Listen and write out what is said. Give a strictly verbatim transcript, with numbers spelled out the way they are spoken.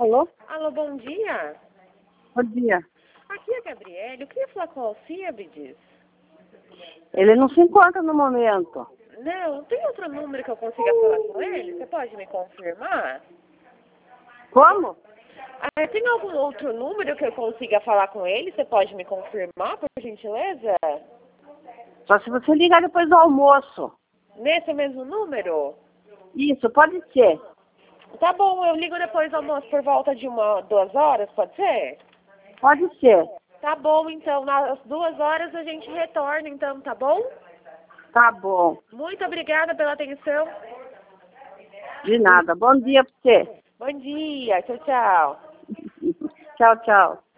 Alô? Alô, bom dia. Bom dia. Aqui é a Gabriele. Eu queria falar com o Alcíbiades. Ele não se encontra no momento. Não, tem outro número que eu consiga falar com ele? Você pode me confirmar? Como? Ah, tem algum outro número que eu consiga falar com ele? Você pode me confirmar, por gentileza? Só se você ligar depois do almoço. Nesse mesmo número? Isso, pode ser. Tá bom, eu ligo depois do almoço por volta de uma, duas horas, pode ser? Pode ser. Tá bom, então, nas duas horas a gente retorna, então, tá bom? Tá bom. Muito obrigada pela atenção. De nada. Bom dia pra você. Bom dia, tchau, tchau. Tchau, tchau.